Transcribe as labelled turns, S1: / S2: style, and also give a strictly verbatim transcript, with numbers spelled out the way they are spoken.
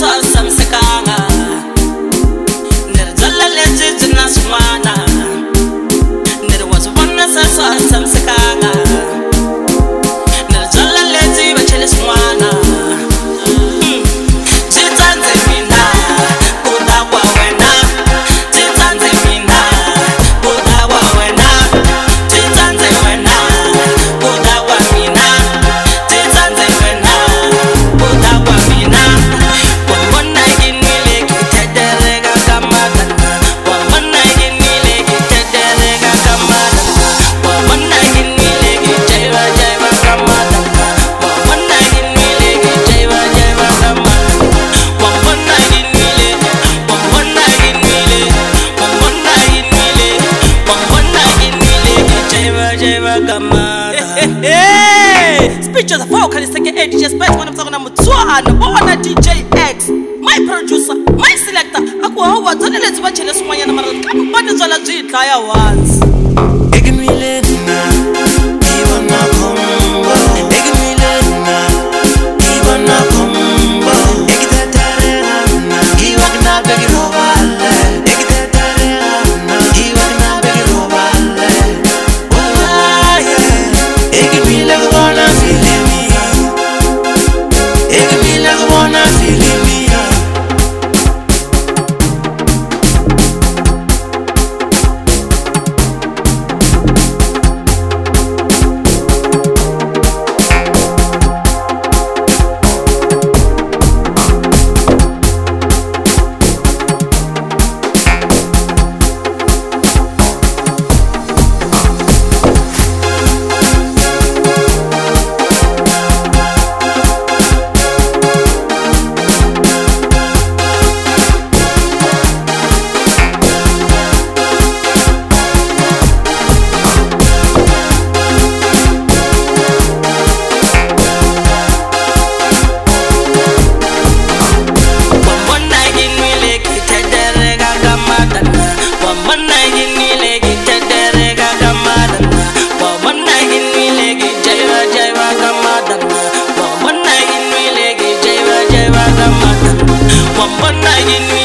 S1: Speeches of how can take a D J Spice when I'm talking about Mutsuana, Bona D J X, my producer, my selector. Aku hawa tani let's watch the Sumaya na mara. Come on, it's all a G Kaya once.
S2: Egmilena, Ivana Combo. Egmilena, Ivana Combo. Egitatarena, Ivana Begirovale. Egitatarena, Ivana Begirovale. Oh yeah, Egmilena wanna feel me. Egmilena wanna feel me.
S1: One night in